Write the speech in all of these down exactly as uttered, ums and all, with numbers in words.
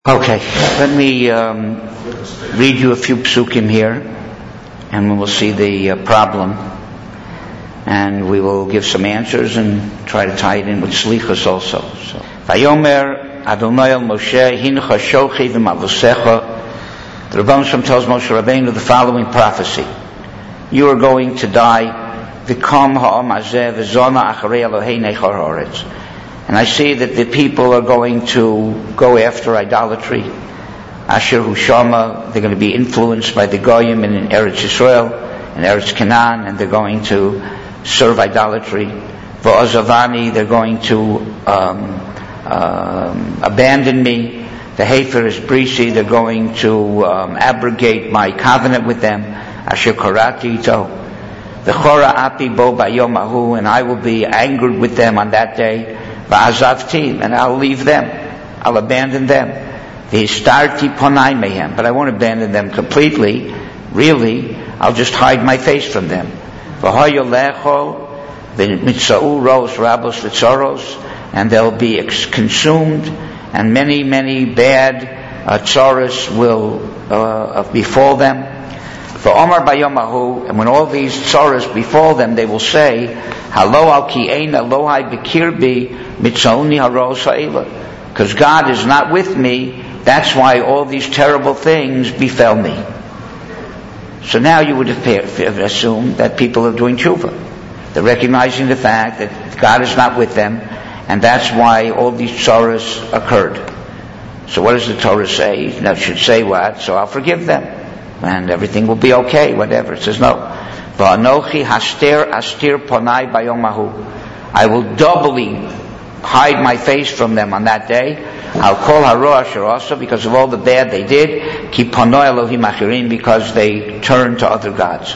Okay, let me um, read you a few psukim here, and we will see the uh, problem, and we will give some answers and try to tie it in with slichus also. So, Vayomer Adonai el Moshe hincha shochi v'mavosecha. The Rebbeinu Shem tells Moshe Rabbeinu the following prophecy: you are going to die. V'kam ha'am hazeh v'zona acharei Elohei nechar haaretz. And I see that the people are going to go after idolatry. Asher Hushama, they're going to be influenced by the Goyim in Eretz Yisrael, in Eretz Canaan, and they're going to serve idolatry. V'ozavani, they're going to um, um, abandon me. The Hefer is Brisi, they're going to um, abrogate my covenant with them. Asher Karati Ito. V'chora api bo bayom ahu, and I will be angered with them on that day. V'azavti, and I'll leave them. I'll abandon them. V'histarti ponai mehem, but I won't abandon them completely. Really, I'll just hide my face from them. V'hoyolecho v'mitzau ros rabos v'tzoros, and they'll be ex- consumed, and many, many bad uh, tzoros will uh, befall them. V'omar bayom ahu, and when all these tzoros befall them, they will say, Halo al ki'ena lohai b'kirbi mitzauni haros ha'ela. Because God is not with me, that's why all these terrible things befell me. So now you would have assumed that people are doing tshuva. They're recognizing the fact that God is not with them, and that's why all these tzoros occurred. So what does the Torah say? Now it should say what? So I'll forgive them, and everything will be okay, whatever. It says no. V'anochi haster astir ponai bayom hahu. I will doubly hide my face from them on that day. I'll call haro asher also, because of all the bad they did. Ki ponoi Elohim achirim, because they turned to other gods.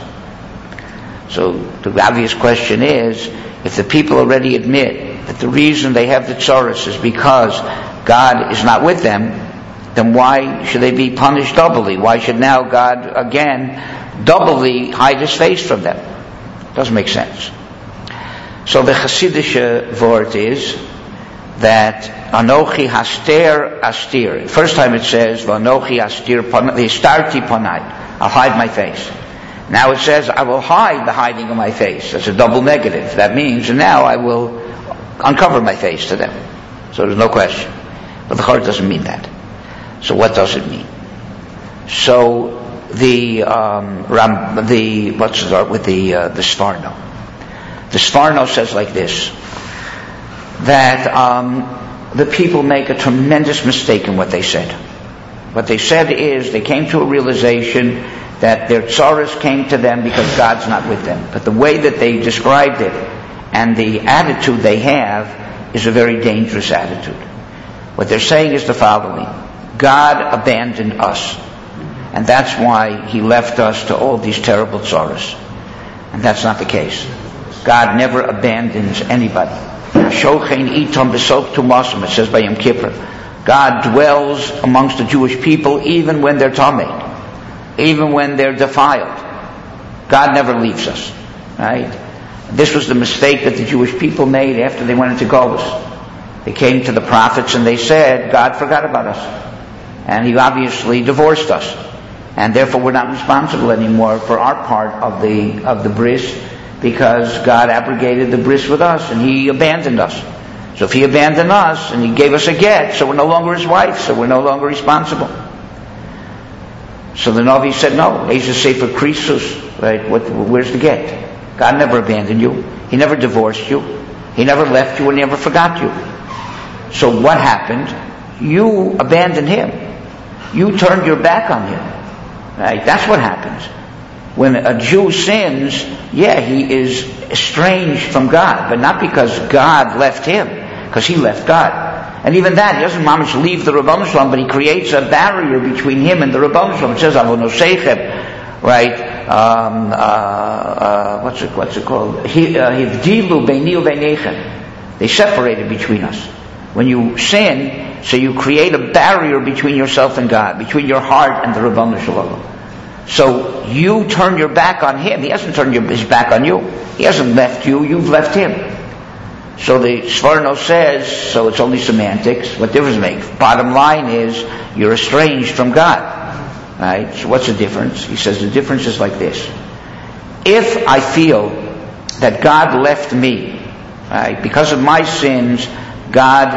So the obvious question is, if the people already admit that the reason they have the tzoros is because God is not with them, then why should they be punished doubly? Why should now God again doubly hide his face from them? Doesn't make sense. So the Chassidish word is that Anochi haster astir. First time it says Anochi astir starti ponai. I'll hide my face. Now it says I will hide the hiding of my face. That's a double negative. That means now I will uncover my face to them. So there's no question. But the Chor doesn't mean that. So what does it mean? So the um, Ram, the what's the with the uh, the Sforno. The Sforno says like this, that um, the people make a tremendous mistake in what they said. What they said is they came to a realization that their tzoros came to them because God's not with them. But the way that they described it and the attitude they have is a very dangerous attitude. What they're saying is the following: God abandoned us, and that's why he left us to all these terrible tzoros. And that's not the case. God never abandons anybody. It says by Yom Kippur, God dwells amongst the Jewish people even when they're tamei, even when they're defiled. God never leaves us. Right? This was the mistake that the Jewish people made after they went into Golus. They came to the prophets and they said, God forgot about us, and he obviously divorced us, and therefore we're not responsible anymore for our part of the of the bris, because God abrogated the bris with us and he abandoned us. So if he abandoned us and he gave us a get, so we're no longer his wife, so we're no longer responsible. So the Navi said, no, Eisa Sefer Krisus, right? What, where's the get? God never abandoned you. He never divorced you. He never left you and never forgot you. So what happened? You abandoned him. You turned your back on him. Right? That's what happens. When a Jew sins, yeah, he is estranged from God, but not because God left him, because he left God. And even that, he doesn't mamish leave the Rebbeinu Shalom, but he creates a barrier between him and the Rebbeinu Shalom. It says, Avonosechem, right? Um, uh, uh, what's it, what's it called? Hivdilu beini u'beinechem. They separated between us. When you sin, so you create a barrier between yourself and God, between your heart and the Rebbeinu Shalom. So you turn your back on him. He hasn't turned your, his back on you. He hasn't left you. You've left him. So the Sforno says, so it's only semantics. What difference does it make? Bottom line is, you're estranged from God. Right? So what's the difference? He says the difference is like this. If I feel that God left me, right, because of my sins, God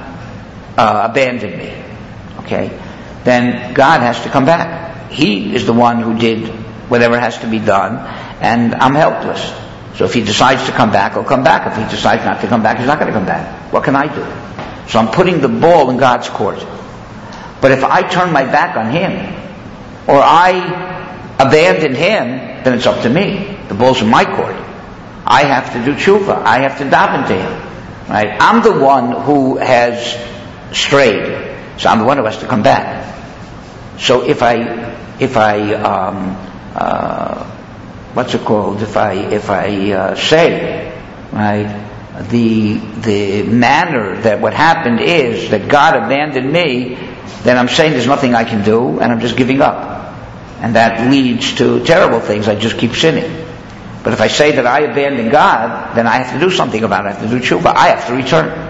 uh, abandoned me, okay, then God has to come back. He is the one who did whatever has to be done, and I'm helpless. So if he decides to come back, he'll come back. If he decides not to come back, he's not going to come back. What can I do? So I'm putting the ball in God's court. But if I turn my back on him, or I abandon him, then it's up to me. The ball's in my court. I have to do tshuva. I have to daven to him. Right? I'm the one who has strayed. So I'm the one who has to come back. So if I, if I, um, uh, what's it called? If I, if I uh, say, right, the the manner that what happened is that God abandoned me, then I'm saying there's nothing I can do, and I'm just giving up, and that leads to terrible things. I just keep sinning. But if I say that I abandoned God, then I have to do something about it. I have to do tshuva. I have to return.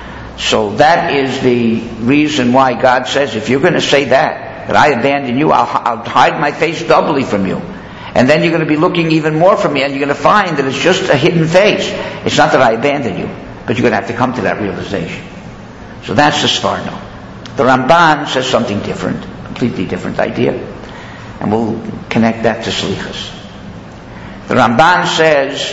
So that is the reason why God says, if you're going to say that, that I abandoned you, I'll, I'll hide my face doubly from you. And then you're going to be looking even more from me, and you're going to find that it's just a hidden face. It's not that I abandoned you, but you're going to have to come to that realization. So that's the Sforno. The Ramban says something different, completely different idea. And we'll connect that to Slichus. The Ramban says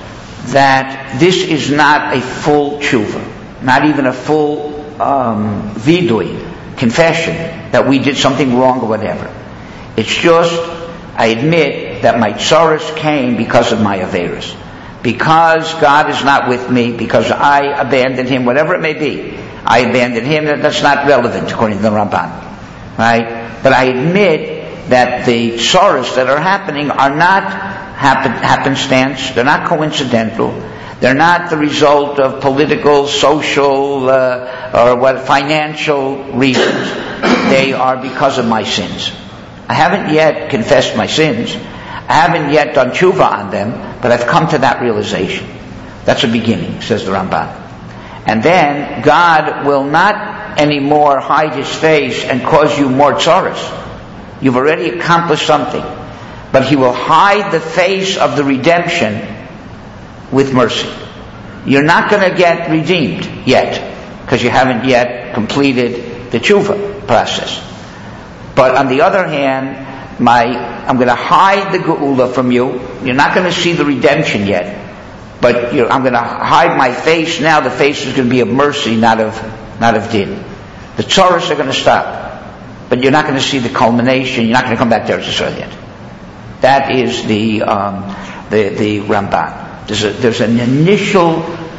that this is not a full tshuva, not even a full um, vidui, confession, that we did something wrong or whatever. It's just, I admit that my tsaros came because of my averos. Because God is not with me, because I abandoned him, whatever it may be. I abandoned him, that's not relevant according to the Ramban. Right? But I admit that the tsaros that are happening are not happen, happenstance, they're not coincidental, they're not the result of political, social, uh, or what, financial reasons. They are because of my sins. I haven't yet confessed my sins. I haven't yet done tshuva on them, but I've come to that realization. That's a beginning, says the Ramban. And then God will not anymore hide his face and cause you more tsaros. You've already accomplished something. But he will hide the face of the redemption with mercy. You're not going to get redeemed yet, because you haven't yet completed the tshuva process. But on the other hand, my I'm going to hide the geula from you. You're not going to see the redemption yet, but you're, I'm going to hide my face now. The face is going to be of mercy, not of not of din. The tsaros are going to stop, but you're not going to see the culmination. You're not going to come back to Eretz Yisrael yet. That is the um, the the Ramban. There's a, there's an initial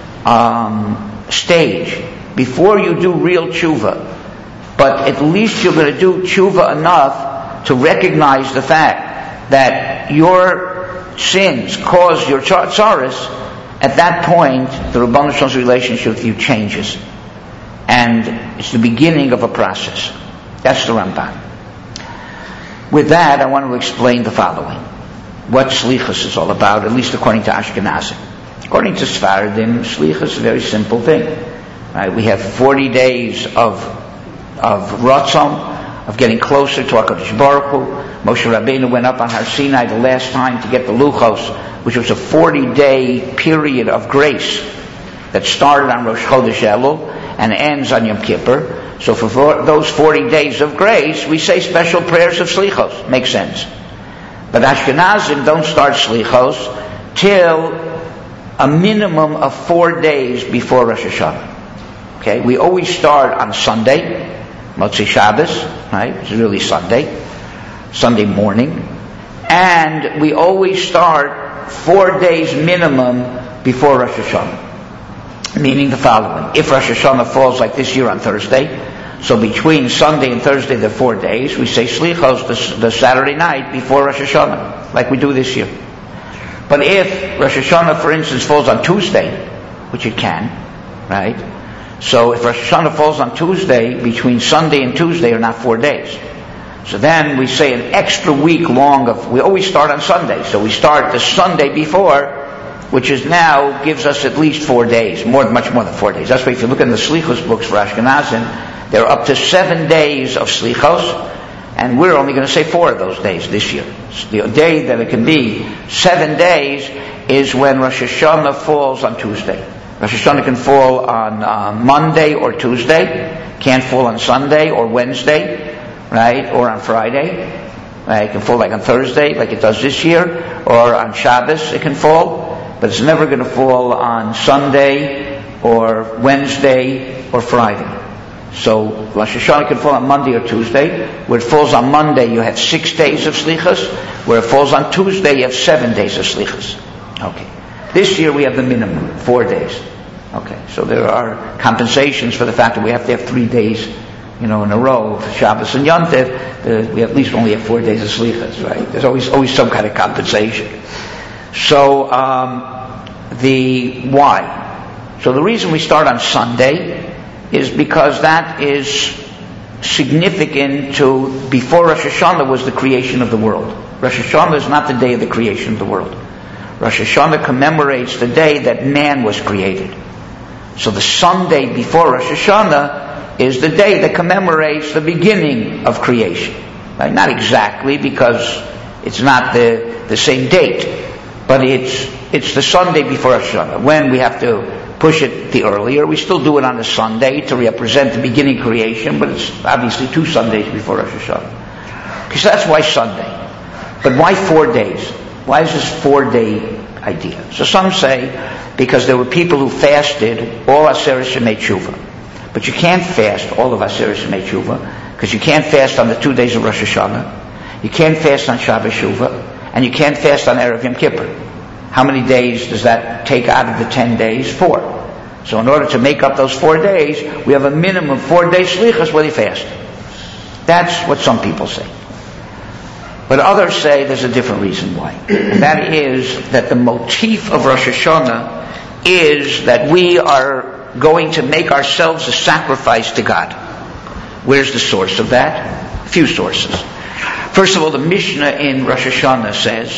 um, stage before you do real tshuva. But at least you're going to do tshuva enough to recognize the fact that your sins cause your tsaros. At that point, the Ribbono Shel Olam's relationship with you changes. And it's the beginning of a process. That's the Ramban. With that, I want to explain the following. What Slichus is all about, at least according to Ashkenazim. According to Sfaradim, Slichus is a very simple thing. Right? We have forty days of of Ratzon, of getting closer to HaKadosh Baruch Hu. Moshe Rabbeinu went up on Har Sinai the last time to get the Luchos, which was a forty-day period of grace that started on Rosh Chodesh Elul and ends on Yom Kippur. So for those forty days of grace, we say special prayers of Slichos. Makes sense. But Ashkenazim don't start Slichos till a minimum of four days before Rosh Hashanah. Okay, we always start on Sunday, Motzei Shabbos, right? It's really Sunday, Sunday morning, and we always start four days minimum before Rosh Hashanah. Meaning the following: if Rosh Hashanah falls like this year on Thursday, so between Sunday and Thursday there are four days, we say Slichos the, the Saturday night before Rosh Hashanah, like we do this year. But if Rosh Hashanah, for instance, falls on Tuesday, which it can, right? So if Rosh Hashanah falls on Tuesday, between Sunday and Tuesday are not four days. So then we say an extra week long of, we always start on Sunday, so we start the Sunday before which is now gives us at least four days, more, much more than four days. That's why if you look in the Slichos books for Ashkenazim, there are up to seven days of Slichos, and we're only going to say four of those days this year. So the day that it can be seven days is when Rosh Hashanah falls on Tuesday. Rosh Hashanah can fall on uh, Monday or Tuesday, can't fall on Sunday or Wednesday, right, or on Friday. Right? It can fall like on Thursday, like it does this year, or on Shabbos it can fall, but it's never going to fall on Sunday or Wednesday or Friday. So Rosh Hashanah can fall on Monday or Tuesday. Where it falls on Monday, you have six days of Slichas. Where it falls on Tuesday, you have seven days of Slichas. Okay. This year we have the minimum, four days. Okay, so there are compensations for the fact that we have to have three days, you know, in a row of Shabbos and Yom Tov. Uh, we at least only have four days of Slichas, right? There's always always some kind of compensation. So um, the why? So the reason we start on Sunday is because that is significant to before Rosh Hashanah was the creation of the world. Rosh Hashanah is not the day of the creation of the world. Rosh Hashanah commemorates the day that man was created. So the Sunday before Rosh Hashanah is the day that commemorates the beginning of creation. Right? Not exactly, because it's not the, the same date, but it's it's the Sunday before Rosh Hashanah. When we have to push it the earlier, we still do it on a Sunday to represent the beginning of creation, but it's obviously two Sundays before Rosh Hashanah. Because that's why Sunday. But why four days? Why is this four-day idea? So some say because there were people who fasted all Aseret Shemei Tshuva. But you can't fast all of Aseret Shemei Tshuva because you can't fast on the two days of Rosh Hashanah. You can't fast on Shabbos Shuvah. And you can't fast on Erev Yom Kippur. How many days does that take out of the ten days? Four. So in order to make up those four days, we have a minimum of four days Slichas where they fast. That's what some people say. But others say there's a different reason why. And that is that the motif of Rosh Hashanah is that we are going to make ourselves a sacrifice to God. Where's the source of that? A few sources. First of all, the Mishnah in Rosh Hashanah says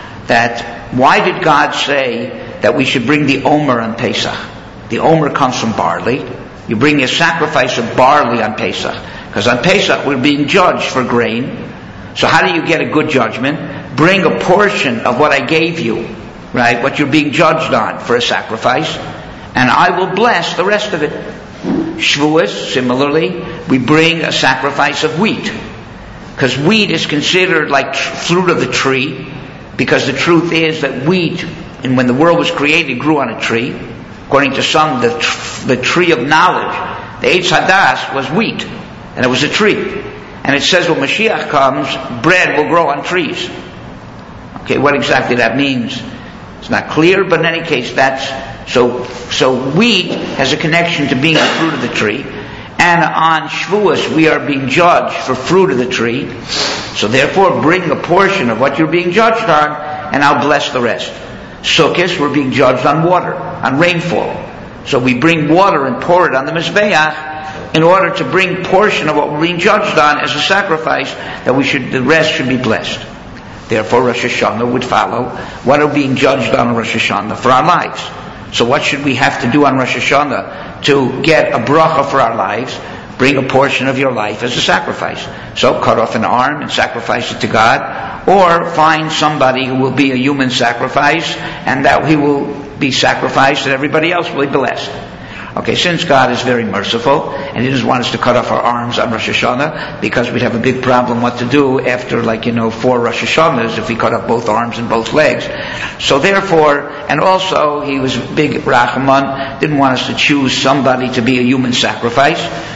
that why did God say that we should bring the Omer on Pesach? The Omer comes from barley. You bring a sacrifice of barley on Pesach. Because on Pesach we're being judged for grain. So how do you get a good judgment? Bring a portion of what I gave you, right? What you're being judged on for a sacrifice, and I will bless the rest of it. Shavuos, similarly, we bring a sacrifice of wheat. Because wheat is considered like fruit of the tree, because the truth is that wheat, and when the world was created, grew on a tree. According to some, the, tr- the tree of knowledge, the Eitz Hadas, was wheat, and it was a tree. And it says when Mashiach comes, bread will grow on trees. Okay, what exactly that means, it's not clear, but in any case, that's so. So wheat has a connection to being the fruit of the tree, and on Shavuos we are being judged for fruit of the tree. So therefore, bring a portion of what you're being judged on, and I'll bless the rest. Sukkot, we're being judged on water, on rainfall. So we bring water and pour it on the Mizbeach, in order to bring portion of what we're being judged on as a sacrifice, that we should, the rest should be blessed. Therefore, Rosh Hashanah would follow what are being judged on Rosh Hashanah for our lives. So what should we have to do on Rosh Hashanah to get a bracha for our lives? Bring a portion of your life as a sacrifice. So cut off an arm and sacrifice it to God, or find somebody who will be a human sacrifice, and that he will be sacrificed and everybody else will be blessed. Okay, since God is very merciful, and He doesn't want us to cut off our arms on Rosh Hashanah, because we'd have a big problem what to do after, like, you know, four Rosh Hashanahs if we cut off both arms and both legs. So therefore, and also He was big Rachman, didn't want us to choose somebody to be a human sacrifice.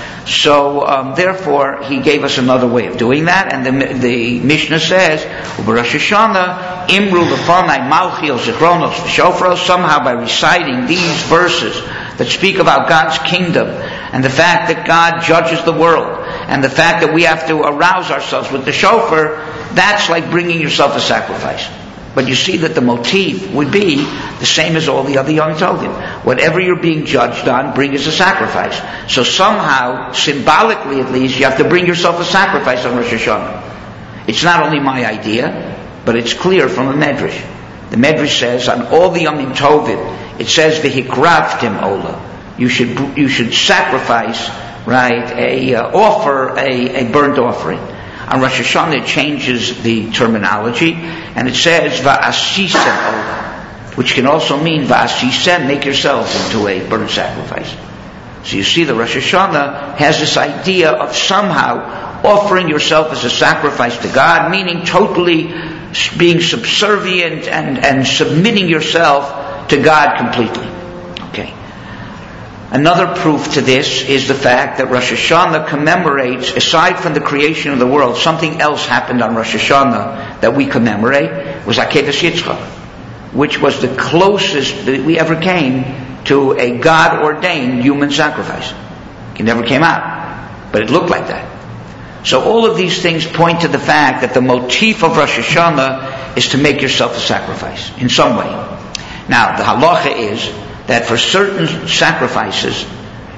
So um, therefore, He gave us another way of doing that, and the, the Mishnah says, Rosh Hashanah, Imru Lefanai Malchiel Zichronos V'Shofros, somehow by reciting these verses that speak about God's kingdom, and the fact that God judges the world, and the fact that we have to arouse ourselves with the shofar, that's like bringing yourself a sacrifice. But you see that the motif would be the same as all the other Yom Tovim. Whatever you're being judged on, bring as a sacrifice. So somehow, symbolically at least, you have to bring yourself a sacrifice on Rosh Hashanah. It's not only my idea, but it's clear from a Medrash. The Medrash says on all the Yomim Tovim, it says v'hikravtim ola. You should you should sacrifice, right? A uh, offer a, a burnt offering. On Rosh Hashanah, it changes the terminology, and it says va'asisem ola, which can also mean va'asisem, make yourself into a burnt sacrifice. So you see, the Rosh Hashanah has this idea of somehow offering yourself as a sacrifice to God, meaning totally being subservient and, and submitting yourself to God completely. Okay. Another proof to this is the fact that Rosh Hashanah commemorates, aside from the creation of the world, something else happened on Rosh Hashanah that we commemorate, was Akedas Yitzchak, which was the closest that we ever came to a God-ordained human sacrifice. It never came out, but it looked like that. So all of these things point to the fact that the motif of Rosh Hashanah is to make yourself a sacrifice in some way. Now, the halacha is that for certain sacrifices,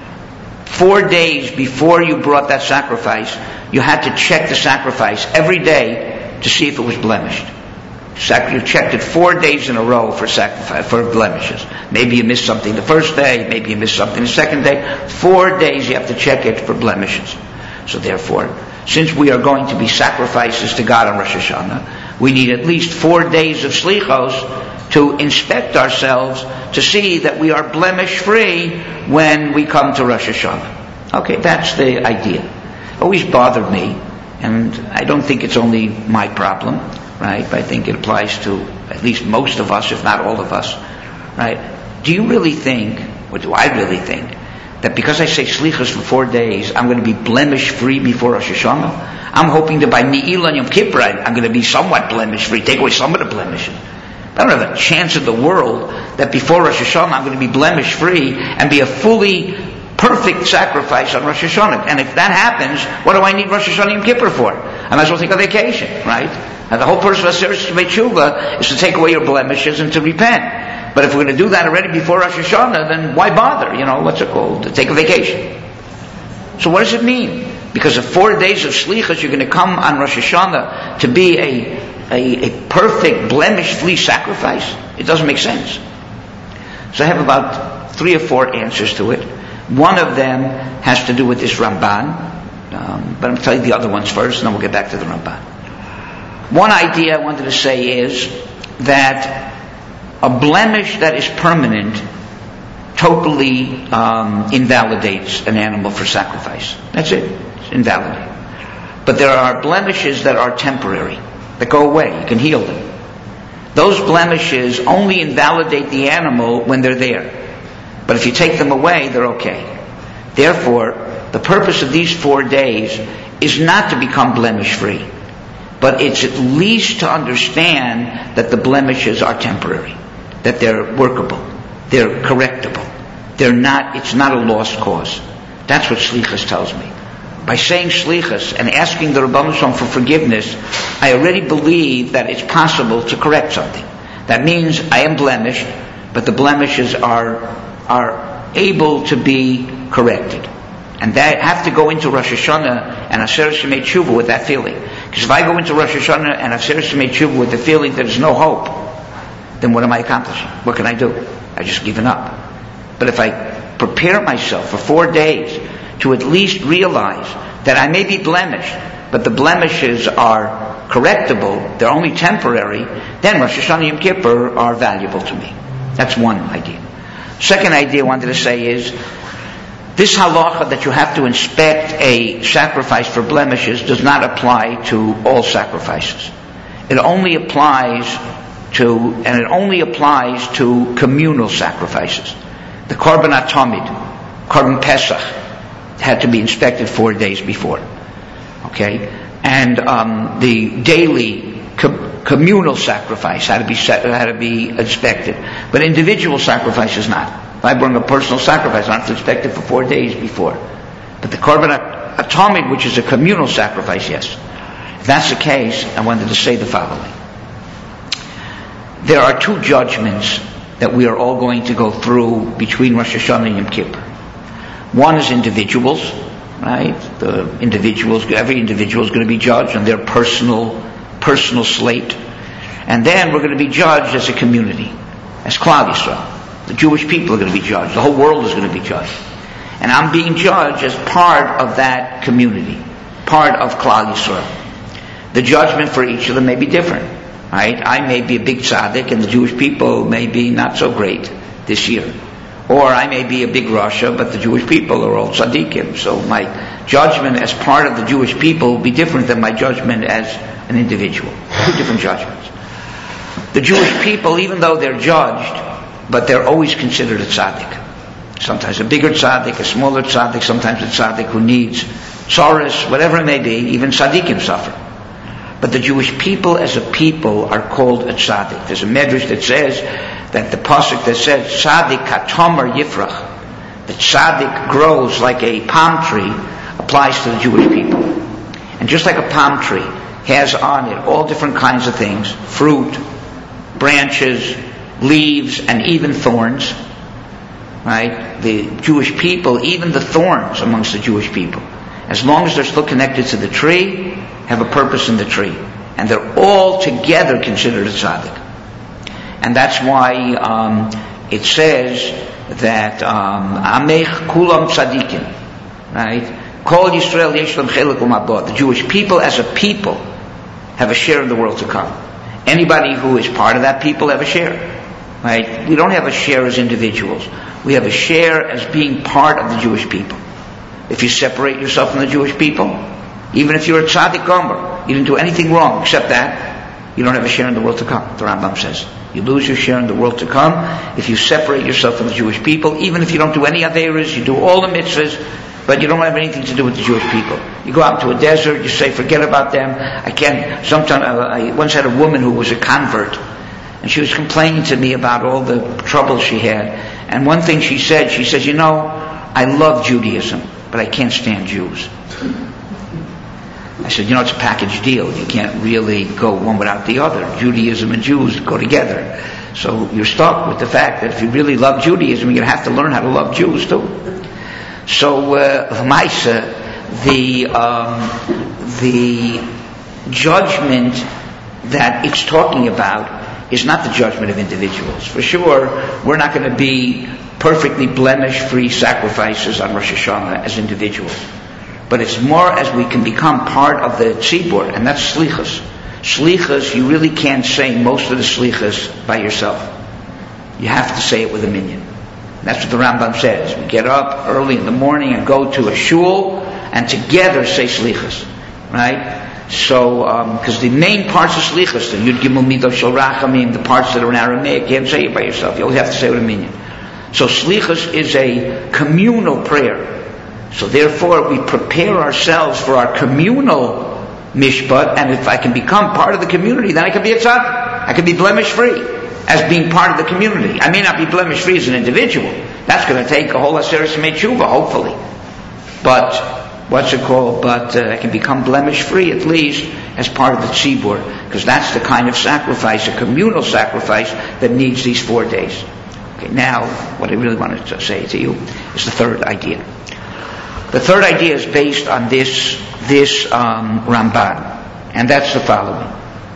four days before you brought that sacrifice, you had to check the sacrifice every day to see if it was blemished. You checked it four days in a row for sacrifice, for blemishes. Maybe you missed something the first day, maybe you missed something the second day. Four days you have to check it for blemishes. So therefore, since we are going to be sacrifices to God on Rosh Hashanah, we need at least four days of slichos to inspect ourselves to see that we are blemish-free when we come to Rosh Hashanah. Okay, that's the idea. It always bothered me, and I don't think it's only my problem, right? But I think it applies to at least most of us, if not all of us, right? Do you really think, or do I really think, that because I say slichas for four days, I'm going to be blemish-free before Rosh Hashanah? I'm hoping that by Ne'ilah and Yom Kippur, I'm going to be somewhat blemish-free, take away some of the blemishes. I don't have a chance in the world that before Rosh Hashanah I'm going to be blemish-free and be a fully perfect sacrifice on Rosh Hashanah. And if that happens, what do I need Rosh Hashanah Yom Kippur for? I might as well take a vacation, right? And the whole purpose of Aseret Tshuva is to take away your blemishes and to repent. But if we're going to do that already before Rosh Hashanah, then why bother? You know, what's it called? To take a vacation. So what does it mean? Because of four days of slichas, you're going to come on Rosh Hashanah to be a A, a perfect blemish-free sacrifice? It doesn't make sense. So I have about three or four answers to it. One of them has to do with this Ramban, um, but I'm going to tell you the other ones first, and then we'll get back to the Ramban. One idea I wanted to say is that a blemish that is permanent totally um, invalidates an animal for sacrifice. That's it. It's invalidated. But there are blemishes that are temporary, that go away. You can heal them. Those blemishes only invalidate the animal when they're there. But if you take them away, they're okay. Therefore, the purpose of these four days is not to become blemish-free, but it's at least to understand that the blemishes are temporary, that they're workable, they're correctable, they're not. It's not a lost cause. That's what Shlichus tells me. By saying Shlichus and asking the Rebbeinu Shalom for forgiveness, I already believe that it's possible to correct something. That means I am blemished, but the blemishes are are able to be corrected. And that, I have to go into Rosh Hashanah and Aseret Shemei Tshuva with that feeling. Because if I go into Rosh Hashanah and Aseret Shemei Tshuva with the feeling that there's no hope, then what am I accomplishing? What can I do? I've just given up. But if I prepare myself for four days to at least realize that I may be blemished, but the blemishes are correctable, they're only temporary, then Rosh Hashanah Yom Kippur are valuable to me. That's one idea. Second idea I wanted to say is, this halacha that you have to inspect a sacrifice for blemishes does not apply to all sacrifices. It only applies to, and it only applies to communal sacrifices. The Korban Atamid, Korban Pesach, had to be inspected four days before. Okay? And um, the daily co- communal sacrifice had to be set, had to be inspected. But individual sacrifice is not. If I bring a personal sacrifice, I have to inspect it for four days before. But the Korban Atamid, which is a communal sacrifice, yes. If that's the case, I wanted to say the following. There are two judgments that we are all going to go through between Rosh Hashanah and Yom Kippur. One is individuals, right? The individuals, every individual is going to be judged on their personal, personal slate. And then we're going to be judged as a community, as Klal Yisrael. The Jewish people are going to be judged. The whole world is going to be judged. And I'm being judged as part of that community, part of Klal Yisrael. The judgment for each of them may be different, right? I may be a big tzaddik, and the Jewish people may be not so great this year. Or I may be a big Rasha, but the Jewish people are all tzaddikim. So my judgment as part of the Jewish people will be different than my judgment as an individual. Two different judgments. The Jewish people, even though they're judged, but they're always considered a tzaddik. Sometimes a bigger tzaddik, a smaller tzaddik, sometimes a tzaddik who needs tzaras, whatever it may be. Even tzaddikim suffer. But the Jewish people as a people are called a tzaddik. There's a medrash that says that the pasuk that says tzaddik katamar yifrach, the tzaddik grows like a palm tree, applies to the Jewish people. And just like a palm tree has on it all different kinds of things, fruit, branches, leaves, and even thorns, right? The Jewish people, even the thorns amongst the Jewish people, as long as they're still connected to the tree, have a purpose in the tree. And they're all together considered a tzaddik. And that's why um, it says that Amech kulam tzaddikim, right? Kol Yisrael yesh lam chelek u'mabot. The Jewish people as a people have a share in the world to come. Anybody who is part of that people have a share, right? We don't have a share as individuals. We have a share as being part of the Jewish people. If you separate yourself from the Jewish people, even if you're a tzaddik gomer, you didn't do anything wrong except that, you don't have a share in the world to come, the Rambam says. You lose your share in the world to come if you separate yourself from the Jewish people, even if you don't do any averas, you do all the mitzvahs, but you don't have anything to do with the Jewish people. You go out to a desert, you say, forget about them. I can't, sometimes, I once had a woman who was a convert, and she was complaining to me about all the trouble she had. And one thing she said, she says, you know, I love Judaism, but I can't stand Jews. I said, you know, it's a package deal. You can't really go one without the other. Judaism and Jews go together. So you're stuck with the fact that if you really love Judaism, you're going to have to learn how to love Jews too. So, uh, Maisa, the, um, the judgment that it's talking about is not the judgment of individuals. For sure, we're not going to be perfectly blemish-free sacrifices on Rosh Hashanah as individuals. But it's more as we can become part of the tzibur, and that's slichas. Slichas, you really can't say most of the slichas by yourself. You have to say it with a minyan. That's what the Rambam says. We get up early in the morning and go to a shul, and together say slichas. Right? So, because um, the main parts of slichas, the Yud Gimel Midah Shel Rachamim, the parts that are in Aramaic, you can't say it by yourself. You always have to say it with a minyan. So slichas is a communal prayer. So therefore, we prepare ourselves for our communal mishpat, and if I can become part of the community, then I can be a tzaddik. I can be blemish-free as being part of the community. I may not be blemish-free as an individual. That's going to take a whole Aseret Shemei Tshuva, hopefully. But, what's it called? But uh, I can become blemish-free at least as part of the tzibur, because that's the kind of sacrifice, a communal sacrifice, that needs these four days. Okay, now, what I really wanted to say to you is the third idea. The third idea is based on this this um, Ramban, and that's the following.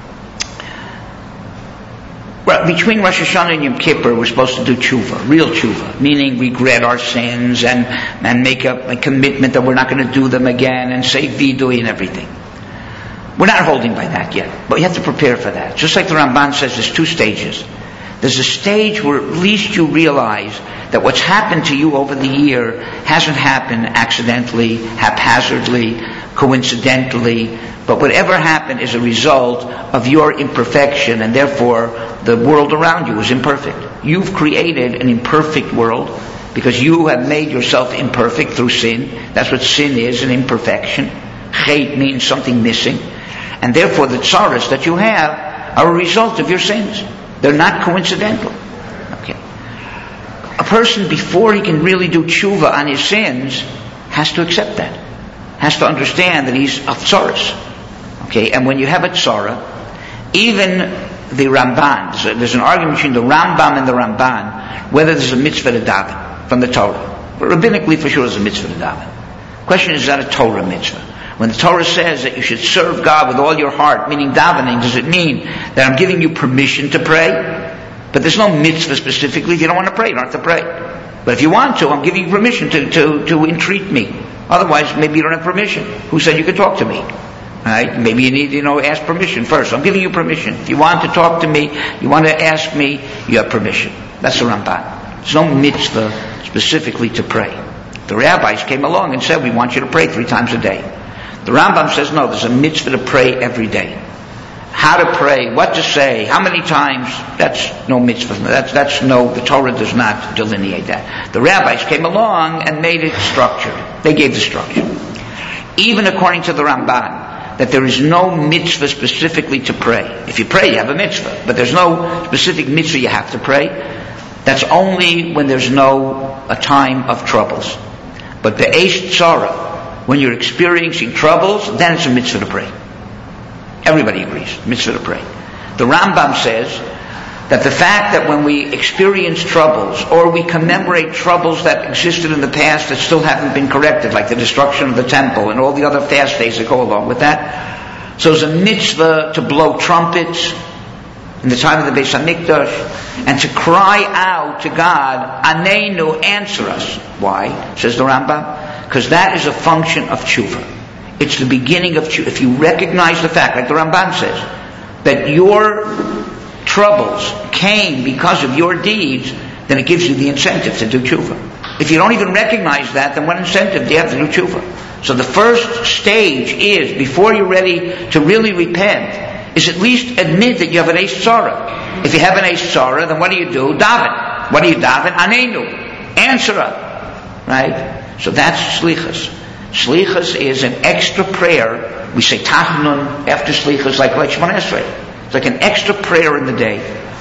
Well, between Rosh Hashanah and Yom Kippur, we're supposed to do tshuva, real tshuva, meaning regret our sins and and make a, a commitment that we're not going to do them again, and say vidui and everything. We're not holding by that yet, but you have to prepare for that. Just like the Ramban says, there's two stages. There's a stage where at least you realize that what's happened to you over the year hasn't happened accidentally, haphazardly, coincidentally, but whatever happened is a result of your imperfection, and therefore the world around you is imperfect. You've created an imperfect world because you have made yourself imperfect through sin. That's what sin is, an imperfection. Chet means something missing. And therefore the tzaras that you have are a result of your sins. They're not coincidental. Okay. A person, before he can really do tshuva on his sins, has to accept that. Has to understand that he's a tzaras. Okay, and when you have a tzara, even the Ramban, there's an argument between the Rambam and the Ramban, whether there's a mitzvah to daven from the Torah. But rabbinically, for sure, there's a mitzvah to daven. The question is, is that a Torah mitzvah? When the Torah says that you should serve God with all your heart, meaning davening, does it mean that I'm giving you permission to pray? But there's no mitzvah specifically. If you don't want to pray, you don't have to pray. But if you want to, I'm giving you permission to, to, to entreat me. Otherwise, maybe you don't have permission. Who said you could talk to me? Right? Maybe you need, you know, ask permission first. I'm giving you permission. If you want to talk to me, you want to ask me, you have permission. That's the Ramban. There's no mitzvah specifically to pray. The rabbis came along and said, we want you to pray three times a day. The Rambam says, no, there's a mitzvah to pray every day. How to pray, what to say, how many times, that's no mitzvah. That's, that's no, the Torah does not delineate that. The rabbis came along and made it structured. They gave the structure. Even according to the Ramban, that there is no mitzvah specifically to pray. If you pray, you have a mitzvah. But there's no specific mitzvah you have to pray. That's only when there's no, a time of troubles. But be'esh tzara, when you're experiencing troubles, then it's a mitzvah to pray. Everybody agrees, mitzvah to pray. The Rambam says that the fact that when we experience troubles, or we commemorate troubles that existed in the past that still haven't been corrected, like the destruction of the temple and all the other fast days that go along with that, so it's a mitzvah to blow trumpets in the time of the Beis HaMikdash, and to cry out to God, Aneinu, answer us. Why? Says the Rambam. Because that is a function of tshuva. It's the beginning of tshuva. If you recognize the fact, like the Ramban says, that your troubles came because of your deeds, then it gives you the incentive to do tshuva. If you don't even recognize that, then what incentive do you have to do tshuva? So the first stage is, before you're ready to really repent, is at least admit that you have an eish tzara. If you have an eish tzara, then what do you do? Daven. What do you daven? Aneinu. Answer us. Right? So that's shlichus. Shlichus is an extra prayer. We say tachnun after shlichus, like like Shemona Esrei. It's like an extra prayer in the day.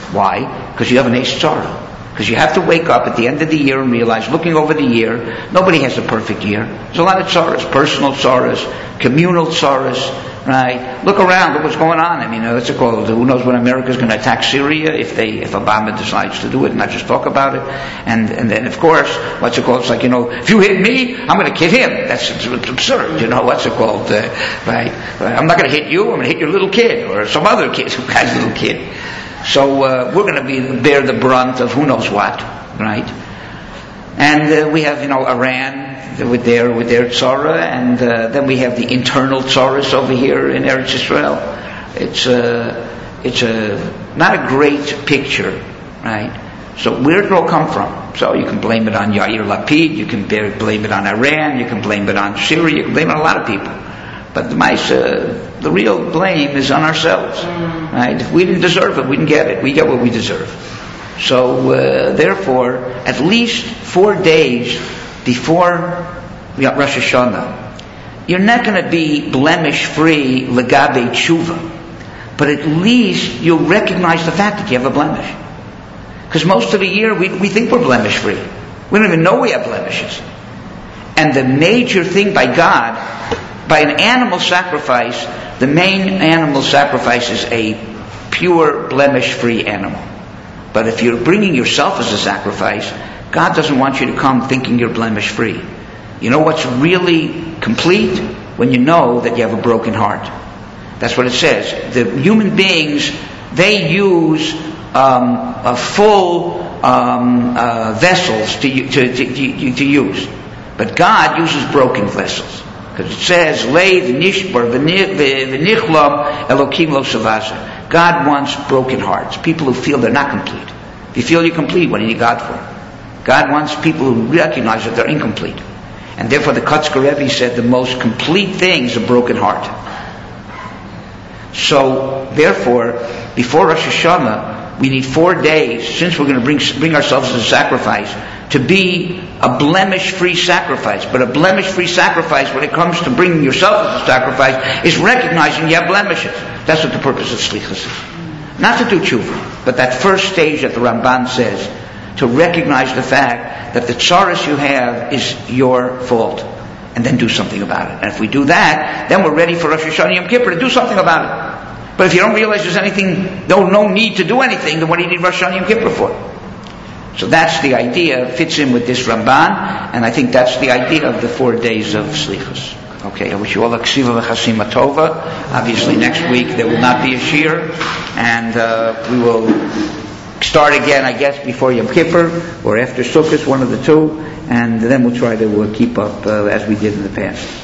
Why? Because you have an eish tzara. Because you have to wake up at the end of the year and realize, looking over the year, nobody has a perfect year. There's a lot of tzaras, personal tzaras, communal tzaras. Right? Look around, look what's going on. I mean, uh, what's it called? Who knows when America's going to attack Syria if they, if Obama decides to do it, not just talk about it. And and then, of course, what's it called? It's like, you know, if you hit me, I'm going to hit him. That's it's, it's absurd. You know, what's it called? Uh, right? I'm not going to hit you. I'm going to hit your little kid or some other kid who has a little kid. So uh, we're going to be bear the brunt of who knows what, right? And uh, we have, you know, Iran with their with their tzara, and uh, then we have the internal tzaras over here in Eretz Yisrael. It's a it's a not a great picture, right? So where did it all come from? So you can blame it on Yair Lapid, you can bear, blame it on Iran, you can blame it on Syria, you can blame it on a lot of people. But the mice, uh, the real blame is on ourselves, right? If we didn't deserve it, we didn't get it. We get what we deserve. So uh, therefore, at least four days before Rosh Hashanah, you're not going to be blemish-free legabe tshuva, but at least you'll recognize the fact that you have a blemish. Because most of the year we, we think we're blemish-free. We don't even know we have blemishes. And the major thing by God, by an animal sacrifice, the main animal sacrifice is a pure blemish-free animal. But if you're bringing yourself as a sacrifice, God doesn't want you to come thinking you're blemish-free. You know what's really complete? When you know that you have a broken heart. That's what it says. The human beings, they use um, a full um, uh, vessels to, to, to, to, to use. But God uses broken vessels. Because it says, Lei v'nishbar v'nichlam Elokim lo savaza. God wants broken hearts. People who feel they're not complete. If you feel you're complete, what do you need God for? God wants people who recognize that they're incomplete. And therefore the Kotzker Rebbe said the most complete thing is a broken heart. So, therefore, before Rosh Hashanah, we need four days, since we're going to bring, bring ourselves as a sacrifice, to be a blemish-free sacrifice. But a blemish-free sacrifice, when it comes to bringing yourself as a sacrifice, is recognizing you have blemishes. That's what the purpose of Slichus is. Not to do tshuva, but that first stage that the Ramban says, to recognize the fact that the tzaras you have is your fault, and then do something about it. And if we do that, then we're ready for Rosh Hashanah Yom Kippur to do something about it. But if you don't realize there's anything, no, no need to do anything, then what do you need Rosh Hashanah Yom Kippur for? So that's the idea, fits in with this Ramban, and I think that's the idea of the four days of Slichus. Okay, I wish you all a ksiva v'chasima tova. Obviously, next week there will not be a shir, and uh, we will start again, I guess, before Yom Kippur or after Sukkot, one of the two, and then we'll try to uh, keep up uh, as we did in the past.